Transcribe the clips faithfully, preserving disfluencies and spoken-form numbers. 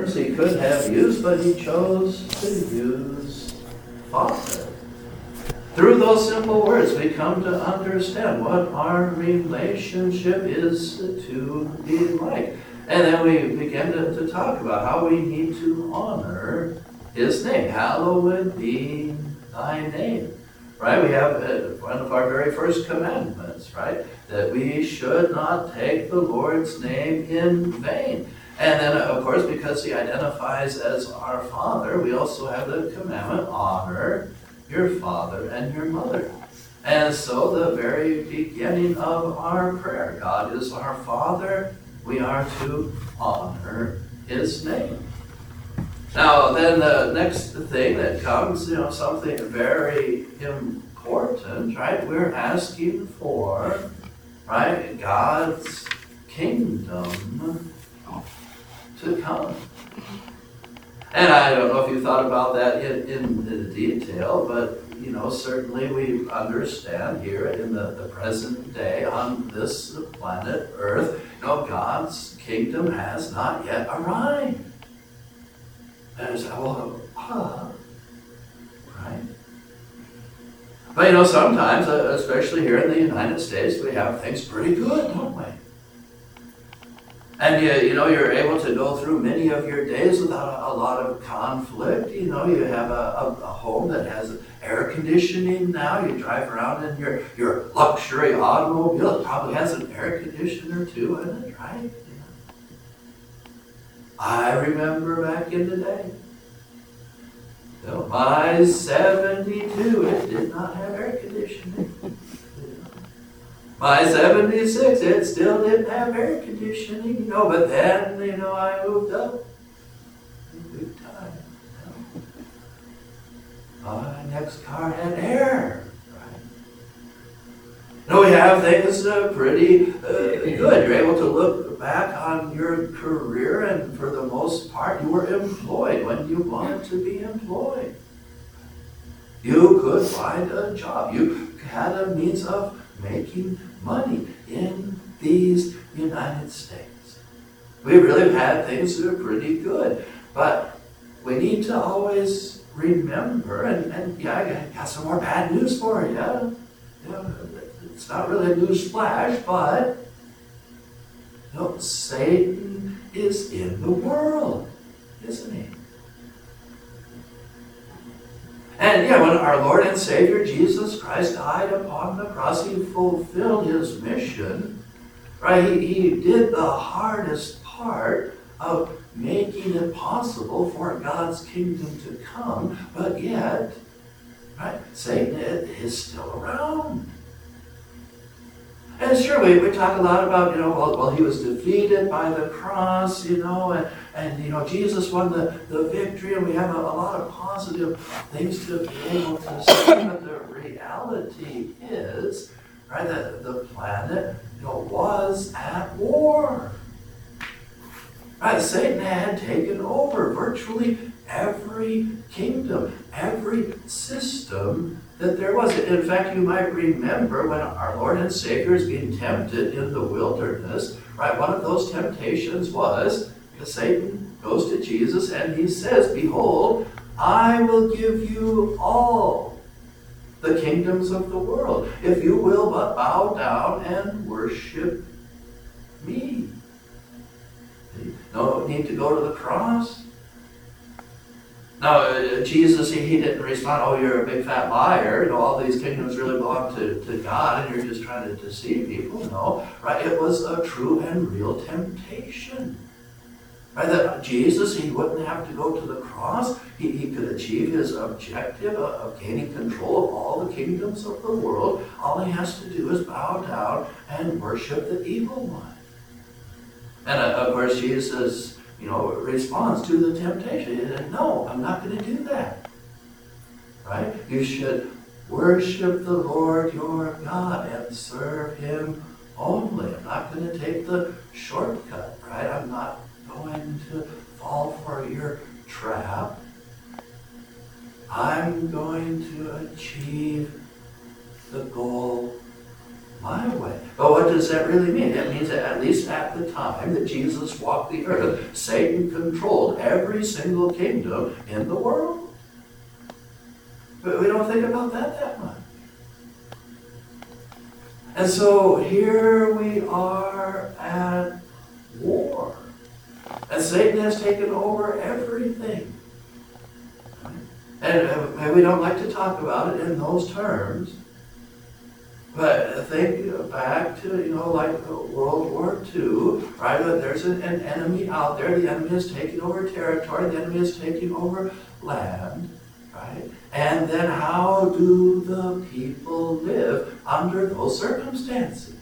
terms he could have used, but he chose to use Father. Through those simple words, we come to understand what our relationship is to be like. And then we begin to, to talk about how we need to honor his name. Hallowed be thy name. Right? We have uh, one of our very first commandments, right? That we should not take the Lord's name in vain. And then, of course, because he identifies as our Father, we also have the commandment, honor your father and your mother. And so the very beginning of our prayer, God is our Father, we are to honor his name. Now, then the next thing that comes, you know, something very important, right? We're asking for, right, God's kingdom to come. And I don't know if you thought about that in, in detail, but, you know, certainly we understand here in the, the present day on this planet Earth, you know, God's kingdom has not yet arrived. And it's, well, uh, right? But, you know, sometimes, especially here in the United States, we have things pretty good, don't we? And you, you know, you're able to go through many of your days without a, a lot of conflict. You know, you have a, a, a home that has air conditioning now. You drive around in your, your luxury automobile. It probably has an air conditioner too in it, right? Yeah. I remember back in the day. You know, my seventy-two, it did not have air conditioning. My seventy-six, it still didn't have air conditioning, you know, but then, you know, I moved up. Big time. You know. My next car had air, right? You know, we have things uh, pretty uh, good. You're able to look back on your career, and for the most part, you were employed when you wanted to be employed. You could find a job. You had a means of making money in these United States. We really have had things that are pretty good, but we need to always remember, and, and yeah, I got some more bad news for you. You know, it's not really a news flash, but you know, Satan is in the world, isn't he? And yeah, when our Lord and Savior Jesus Christ died upon the cross, he fulfilled his mission, right? He, he did the hardest part of making it possible for God's kingdom to come, but yet, right, Satan is still around. And sure, we, we talk a lot about, you know, well, well, he was defeated by the cross, you know, and, and you know, Jesus won the, the victory, and we have a, a lot of positive things to be able to say, but the reality is, right, that the planet, you know, was at war. Right, Satan had taken over virtually every kingdom, every system that there was. In fact, you might remember when our Lord and Savior is being tempted in the wilderness, right? One of those temptations was that Satan goes to Jesus and he says, "Behold, I will give you all the kingdoms of the world, if you will but bow down and worship me." No need to go to the cross. Now, uh, Jesus, he, he didn't respond, "Oh, you're a big fat liar. You know, all these kingdoms really belong to, to God, and you're just trying to deceive people." No, right? It was a true and real temptation. Right? That Jesus, he wouldn't have to go to the cross. He, he could achieve his objective of, of gaining control of all the kingdoms of the world. All he has to do is bow down and worship the evil one. And uh, of course, Jesus, you know, responds to the temptation. He said, "No, I'm not going to do that." Right? You should worship the Lord your God and serve him only. I'm not going to take the shortcut, right? I'm not going to fall for your trap. I'm going to achieve the goal my way. But what does that really mean? It means that at least at the time that Jesus walked the earth, Satan controlled every single kingdom in the world. But we don't think about that that much. And so here we are at war. And Satan has taken over everything. And, and we don't like to talk about it in those terms. But think back to, you know, like World War Two, right? There's an, an enemy out there. The enemy is taking over territory. The enemy is taking over land, right? And then how do the people live under those circumstances?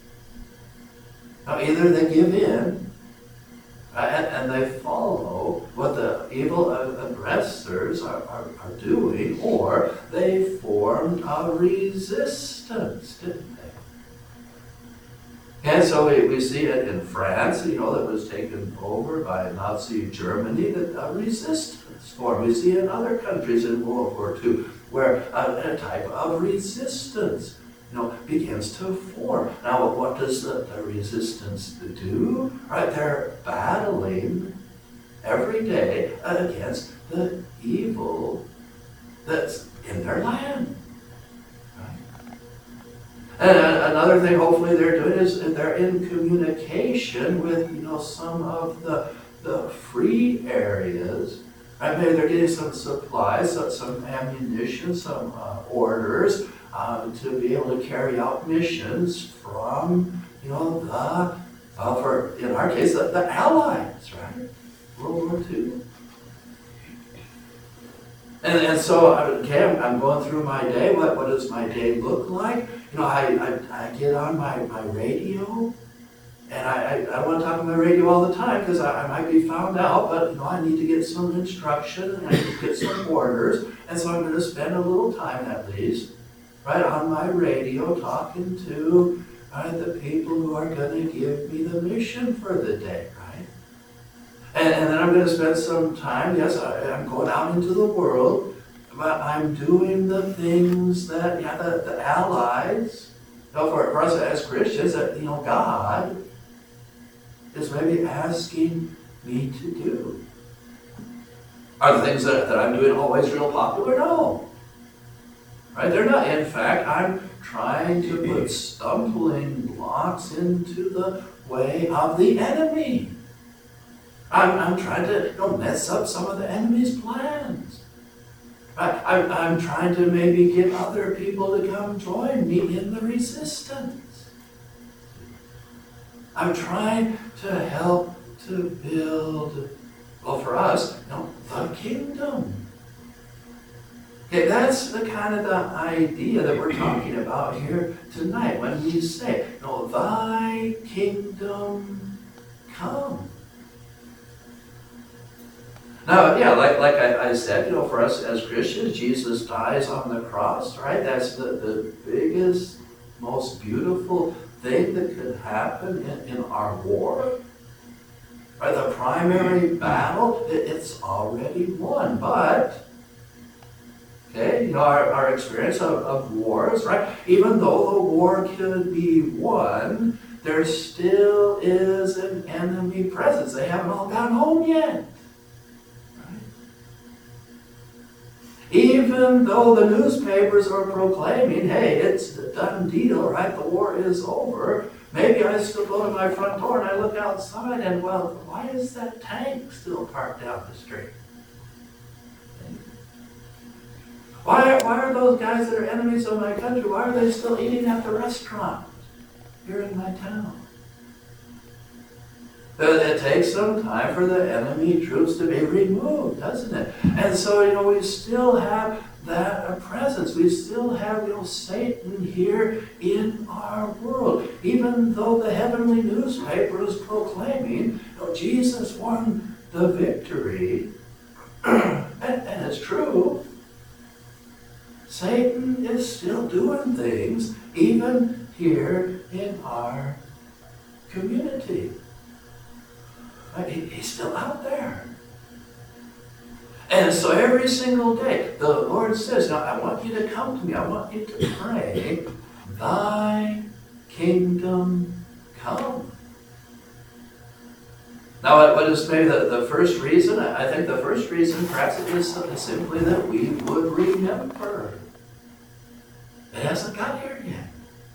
Now, either they give in, right, and, and they follow what the evil aggressors are, are, are doing, or they formed a resistance, didn't they? And so we, we see it in France, you know, that was taken over by Nazi Germany, that a resistance formed. We see it in other countries in World War Two, where a, a type of resistance, you know, begins to form. Now, what does the, the resistance do? Right, they're battling every day against the evil that's in their land. Right? And another thing, hopefully, they're doing is they're in communication with, you know, some of the the free areas. Right? Maybe they're getting some supplies, some, some ammunition, some uh, orders. Uh, to be able to carry out missions from, you know, the, uh, for, in our case, the, the Allies, right? World War Two. And, and so, okay, I'm, I'm going through my day. What, what does my day look like? You know, I, I, I get on my, my radio, and I, I, I don't want to talk on my radio all the time because I, I might be found out, but, you know, I need to get some instruction, and I need to get some orders, and so I'm going to spend a little time at least, right, on my radio, talking to right, the people who are going to give me the mission for the day, right? And, and then I'm going to spend some time, yes, I, I'm going out into the world, but I'm doing the things that, yeah, the, the allies, you know, for, for us as Christians, that, you know, God is maybe asking me to do. Are the things that, that I'm doing always real popular? No. Right? They're not. In fact, I'm trying to put stumbling blocks into the way of the enemy. I'm, I'm trying to, you know, mess up some of the enemy's plans. I, I'm, I'm trying to maybe get other people to come join me in the resistance. I'm trying to help to build, well, for us, you know, the kingdom. Okay, that's the kind of the idea that we're talking about here tonight when we say, no, thy kingdom come. Now, yeah, like, like I, I said, you know, for us as Christians, Jesus dies on the cross, right? That's the, the biggest, most beautiful thing that could happen in, in our war. Right? The primary battle, it, it's already won, but okay, you know, our, our experience of, of wars, right? Even though the war could be won, there still is an enemy presence. They haven't all gone home yet. Right? Even though the newspapers are proclaiming, hey, it's a done deal, right? The war is over. Maybe I still go to my front door and I look outside and, well, why is that tank still parked down the street? Why, why are those guys that are enemies of my country, why are they still eating at the restaurant here in my town? It takes some time for the enemy troops to be removed, doesn't it? And so, you know, we still have that presence. We still have, you know, Satan here in our world. Even though the heavenly newspaper is proclaiming, you know, Jesus won the victory, and, and it's true, Satan is still doing things, even here in our community. He, he's still out there. And so every single day, the Lord says, now I want you to come to me. I want you to pray, thy kingdom come. Now, what what is maybe the, the first reason? I think the first reason perhaps it is simply that we would remember. It hasn't got here yet.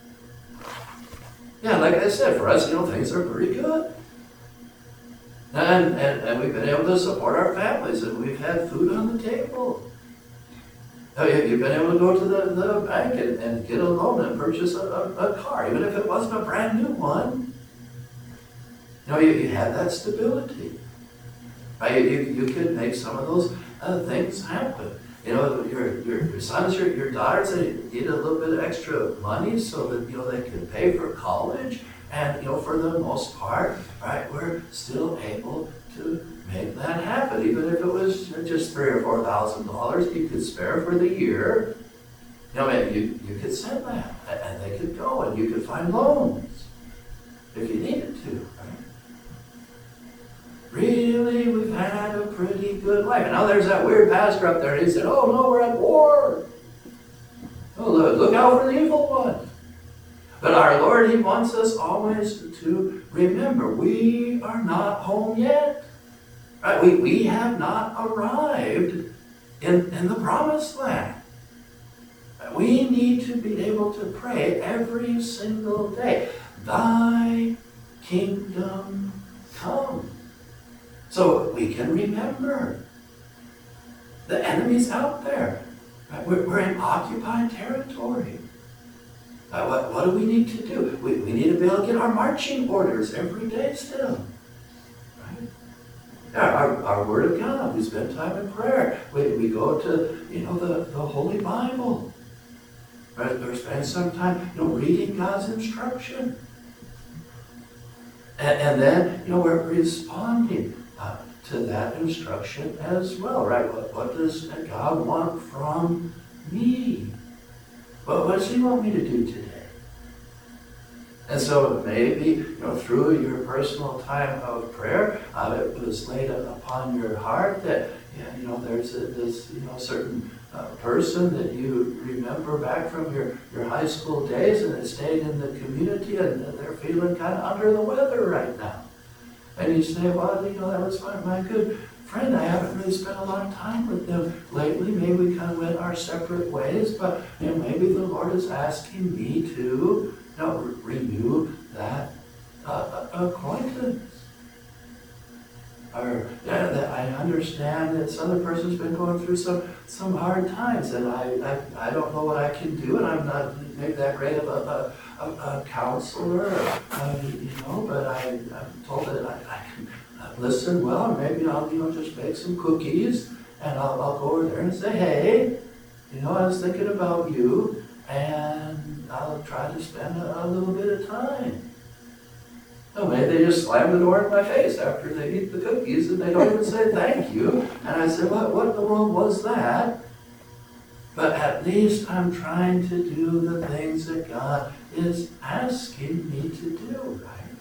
Yeah, like I said, for us, you know, things are pretty good. And, and, and we've been able to support our families, and we've had food on the table. Oh, you- you've been able to go to the, the bank and, and get a loan and purchase a, a, a car, even if it wasn't a brand new one. You know, you, you had that stability. Right? You, you could make some of those uh, things happen. You know, your, your, your sons, your, your daughters, they need a little bit of extra money so that, you know, they can pay for college. And, you know, for the most part, right, we're still able to make that happen. Even if it was just three or four thousand dollars you could spare for the year, you know, you, you could send that, and they could go, and you could find loans if you needed to, right? Really, we've had a pretty good life. And now there's that weird pastor up there, and he said, oh no, we're at war. Oh, look, look out for the evil one. But our Lord, He wants us always to remember, we are not home yet. Right? We, we have not arrived in, in the promised land. We need to be able to pray every single day, Thy kingdom come. So we can remember the enemy's out there. Right? We're, we're in occupied territory. Uh, what, what do we need to do? We, we need to be able to get our marching orders every day still. Right? Yeah, our, our Word of God. We spend time in prayer. We, we go to, you know, the, the Holy Bible. Right? We're spending some time, you know, reading God's instruction. And, and then, you know, we're responding uh, to that instruction as well, right? What, what does God want from me? Well, what does He want me to do today? And so maybe, you know, through your personal time of prayer, uh, it was laid upon your heart that, yeah, you know, there's a, this, you know, certain uh, person that you remember back from your, your high school days and that stayed in the community, and they're feeling kind of under the weather right now. And you say, well, you know, that was my, my good friend. I haven't really spent a lot of time with them lately. Maybe we kind of went our separate ways, but, you know, maybe the Lord is asking me to, you know, re- renew that uh, acquaintance. Or, yeah, that I understand that this other person's been going through some, some hard times, and I, I, I don't know what I can do, and I'm not maybe that great of a, a, a, a counselor, uh, you know, but I, I'm told that I, I can uh, listen well, and maybe I'll, you know, just bake some cookies, and I'll, I'll go over there and say, hey, you know, I was thinking about you, and I'll try to spend a, a little bit of time. No, maybe they just slam the door in my face after they eat the cookies, and they don't even say thank you. And I said, what, what in the world was that? But at least I'm trying to do the things that God is asking me to do, right?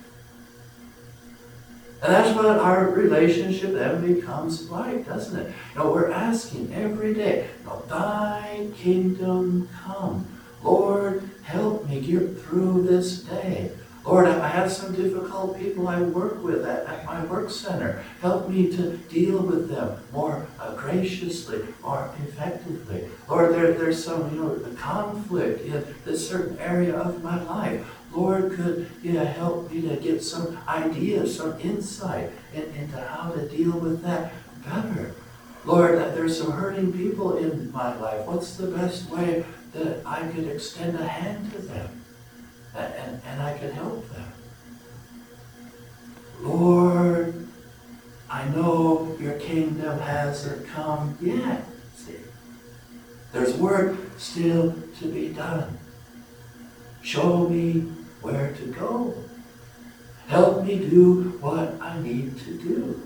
And that's what our relationship then becomes like, doesn't it? You know, we're asking every day, you know, Thy kingdom come. Lord, help me get through this day. Lord, I have some difficult people I work with at, at my work center. Help me to deal with them more uh, graciously, more effectively. Lord, there, there's some, you know, conflict in this certain area of my life. Lord, could you know, help me to get some ideas, some insight in, into how to deal with that better. Lord, there's some hurting people in my life. What's the best way that I could extend a hand to them? And, and, and I can help them. Lord, I know your kingdom hasn't come yet. See, there's work still to be done. Show me where to go. Help me do what I need to do.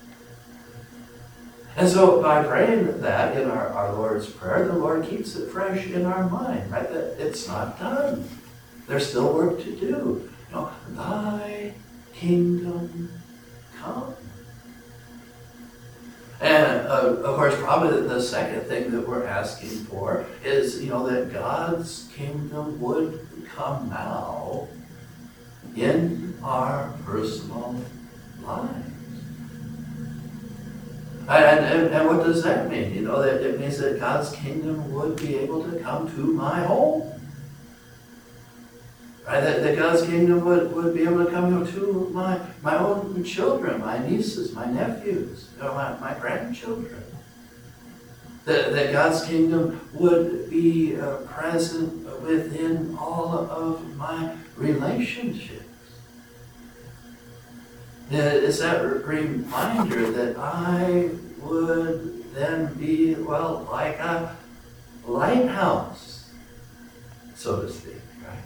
And so by praying that in our, our Lord's Prayer, the Lord keeps it fresh in our mind, right? That it's not done. There's still work to do. You know, Thy kingdom come. And uh, of course, probably the second thing that we're asking for is, you know, that God's kingdom would come now in our personal lives. And, and, and what does that mean? You know, that it means that God's kingdom would be able to come to my home. Right? That, that God's kingdom would, would be able to come to my, my own children, my nieces, my nephews, you know, my, my grandchildren. That, that God's kingdom would be uh, present within all of my relationships. It's that reminder that I would then be, well, like a lighthouse, so to speak, right?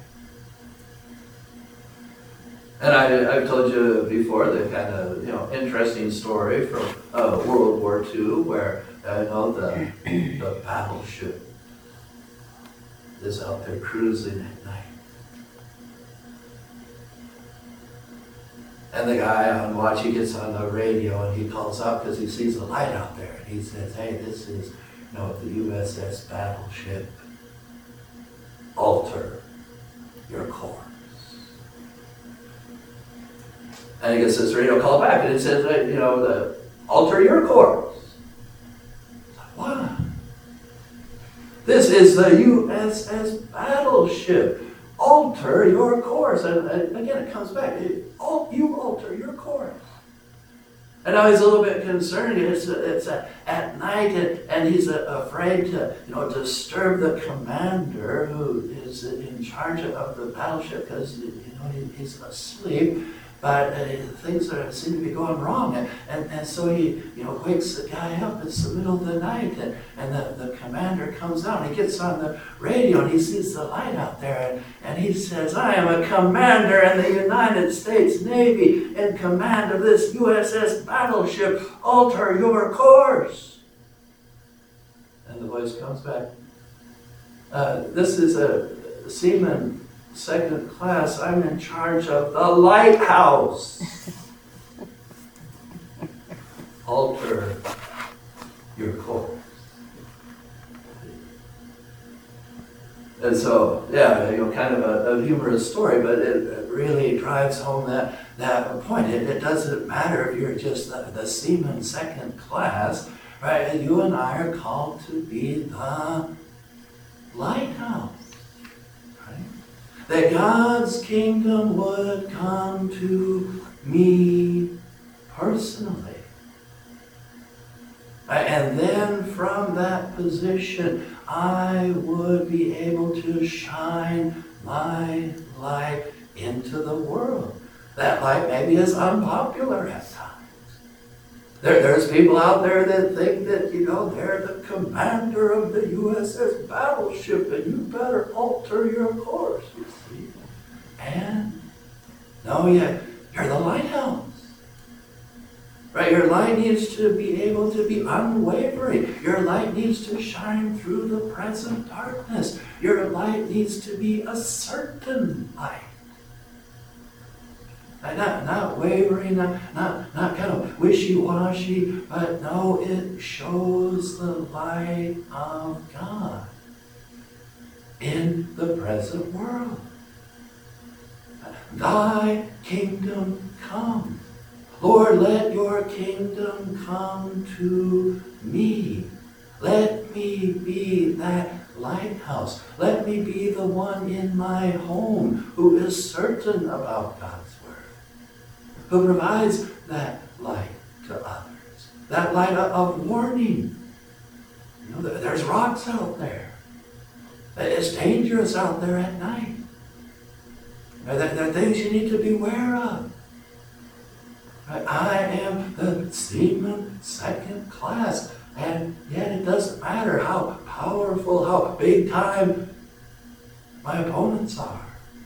And I, I've told you before the kind of, you know, interesting story from uh, World War Two, where I know the, the battleship is out there cruising at night. And the guy on watch, he gets on the radio and he calls up because he sees a light out there. And he says, hey, this is, you know, the U S S battleship. Alter your course. And he gets this radio call back and it says, you know, the, alter your course. It's like, what? This is the U S S battleship. Alter your course. And, and again, it comes back. It, oh, you alter your course. And now he's a little bit concerned. It's, it's uh, at night, and, and he's uh, afraid to, you know, disturb the commander who is in charge of the battleship because, you know, he, he's asleep. But uh, things are, seem to be going wrong. And, and, and so he, you know, wakes the guy up. It's the middle of the night. And, and the, the commander comes out. And he gets on the radio and he sees the light out there. And, and he says, I am a commander in the United States Navy in command of this U S S battleship. Alter your course. And the voice comes back. Uh, this is a seaman second class. I'm in charge of the lighthouse. Alter your course. And so, yeah, you know, kind of a, a humorous story, but it, it really drives home that, that point. It, it doesn't matter if you're just the, the seaman second class, right? You and I are called to be the lighthouse. That God's kingdom would come to me personally. And then from that position, I would be able to shine my light into the world. That light maybe is unpopular at times. There, there's people out there that think that, you know, they're the commander of the U S S battleship and you better alter your course, you see. And, no, yeah, you're the lighthouse. Right? Your light needs to be able to be unwavering. Your light needs to shine through the present darkness. Your light needs to be a certain light. Not, not wavering, not, not, not kind of wishy-washy, but no, it shows the light of God in the present world. Thy kingdom come. Lord, let your kingdom come to me. Let me be that lighthouse. Let me be the one in my home who is certain about God's word, who provides that light to others, that light of warning. You know, there's rocks out there. It's dangerous out there at night. There are things you need to beware of. I am the seaman second class, and yet it doesn't matter how powerful, how big time my opponents are.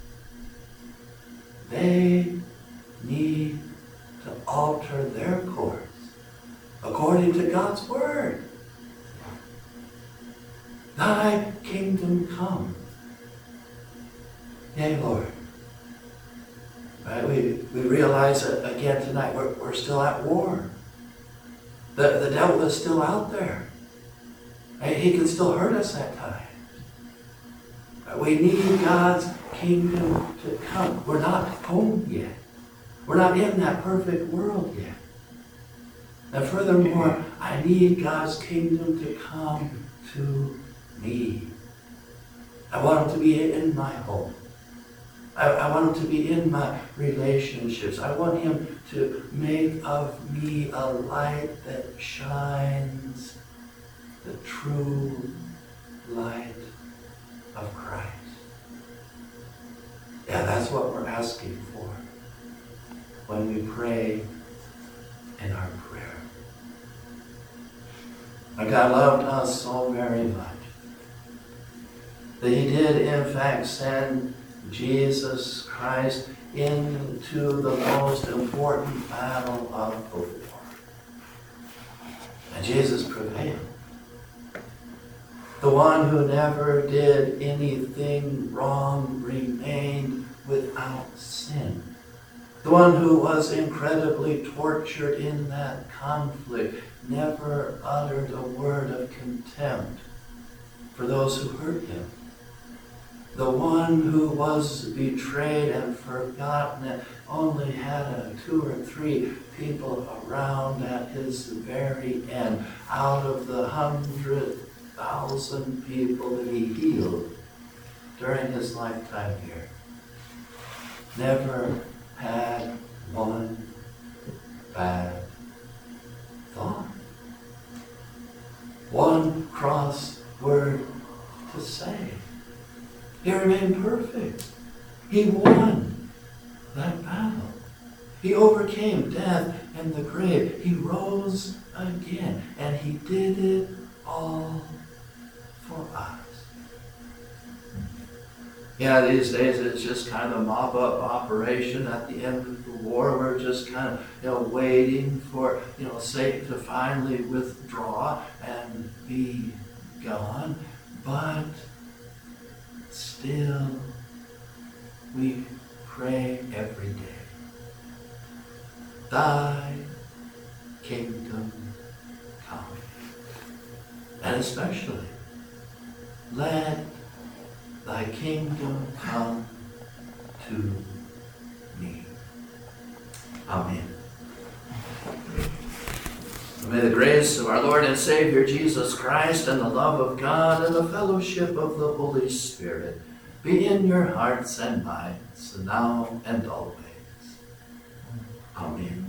They need to alter their course according to God's word. Thy kingdom come. Yea, Lord. Right? We, we realize that again tonight we're, we're still at war. The, the devil is still out there. Right? He can still hurt us at times. We need God's kingdom to come. We're not home yet. We're not in that perfect world yet. And furthermore, I need God's kingdom to come to me. I want him to be in my home. I, I want him to be in my relationships. I want him to make of me a light that shines the true light of Christ. Yeah, that's what we're asking for when we pray in our prayer. And God loved us so very much that he did in fact send Jesus Christ into the most important battle of the war. And Jesus prevailed. The one who never did anything wrong remained without sin. The one who was incredibly tortured in that conflict never uttered a word of contempt for those who hurt him. The one who was betrayed and forgotten and only had a two or three people around at his very end, out of the hundred thousand people that he healed during his lifetime here, never had one bad thought, one cross word to say. He remained perfect. He won that battle. He overcame death and the grave. He rose again, and he did it all for us. Yeah, these days it's just kind of a mop-up operation at the end of the war. We're just kind of, you know, waiting for, you know, Satan to finally withdraw and be gone. But still, we pray every day. Thy kingdom come. And especially, let thy kingdom come to me. Amen. May the grace of our Lord and Savior Jesus Christ and the love of God and the fellowship of the Holy Spirit be in your hearts and minds, now and always. Amen.